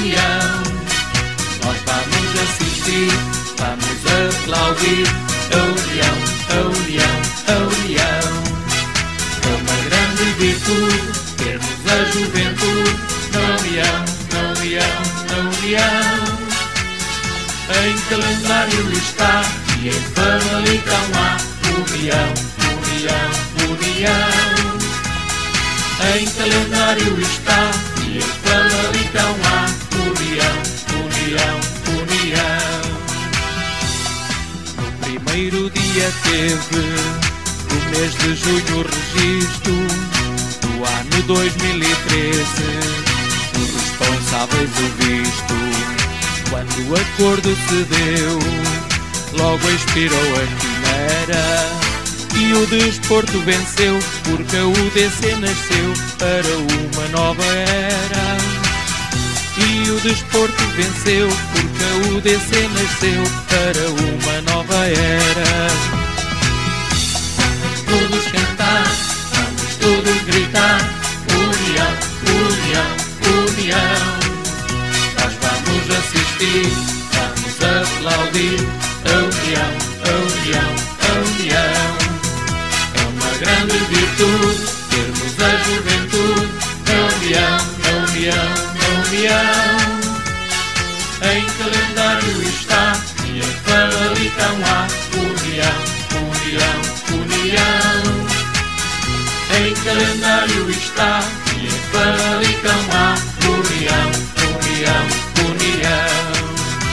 união. Nós vamos assistir, vamos aplaudir a união, a união, a união. É uma grande virtude termos a juventude na união, na união, na união. Em calendário está e em Famalicão há união, união, união. Em calendário está e em Famalicão há união, união, união. No primeiro dia teve, no mês de junho, o registro do ano 2013. Os responsáveis o visto. Quando o acordo se deu, logo expirou a quimera e o desporto venceu, porque a UDC nasceu para uma nova era. E o desporto venceu, porque a UDC nasceu para uma nova era. Todos cantar, vamos todos gritar, união, união, união. Nós vamos assistir, vamos aplaudir a união, a união, a união. É uma grande virtude termos a juventude na união, na união, na união. Em calendário está e em Famalicão há união, união, união. Em calendário está e em Famalicão há união, união, união.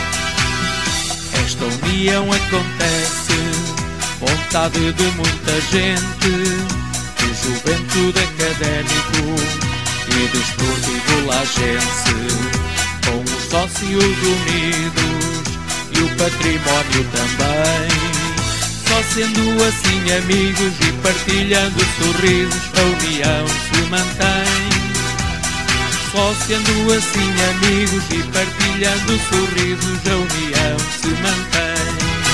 Esta união acontece, vontade de muita gente, de juventude académico e desportivo lagense, com os sócios unidos e o património também. Só sendo assim amigos e partilhando sorrisos, a união se mantém. Só sendo assim amigos e partilhando sorrisos, a união se mantém.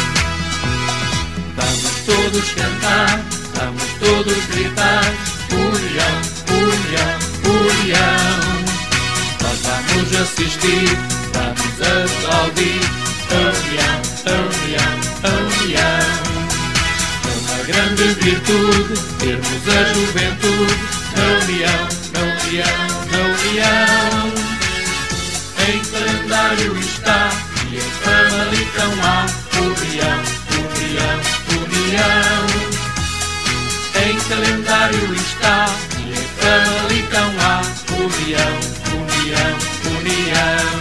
Vamos todos cantar, vamos todos gritar, união, união, união. Nós vamos assistir, vamos aplaudir a união, a união, a união. É uma grande virtude termos a juventude na união, na união, na união. Em calendário está e em Famalicão há união, união, união. Em calendário está e em Famalicão há união, união, união.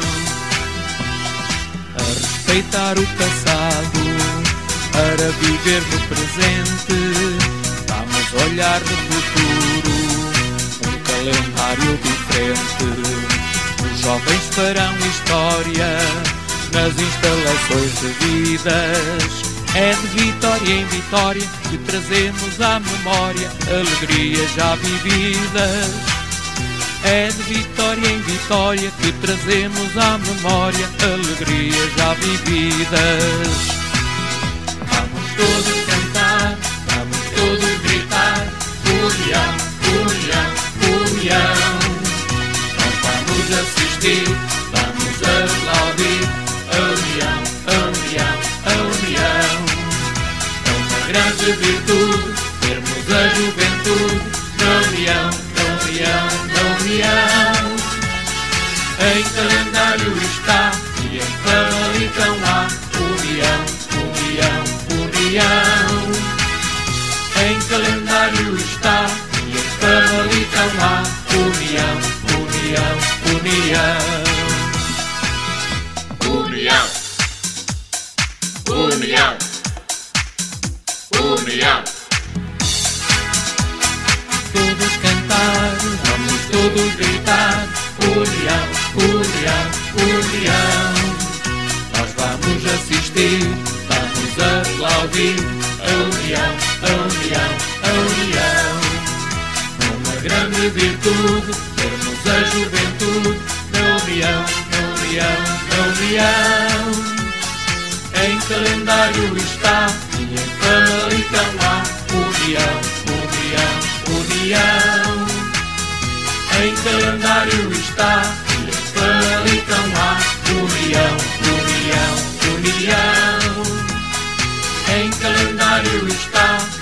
A respeitar o passado para viver no presente, vamos olhar no futuro, um calendário diferente. Os jovens farão história nas instalações devidas. É de vitória em vitória que trazemos à memória alegrias já vividas. É de vitória em vitória que trazemos à memória alegrias já vividas. Vamos todos cantar, vamos todos gritar, união, união, união. Nós vamos assistir, vamos aplaudir a união, a união, a união. É uma grande virtude termos a juventude na união, na união, na união. Em calendário está e em Famalicão há união, união, união. Em calendário está e em Famalicão há união, união, união. União, união, união. Todos cantar, vamos todos gritar, união, união, união. Nós vamos assistir, vamos aplaudir a união, a união, a união. É uma grande virtude termos a juventude na união, na união, na união. Em calendário está e em Famalicão há união, união, união. Em calendário está e em Famalicão em calendário está.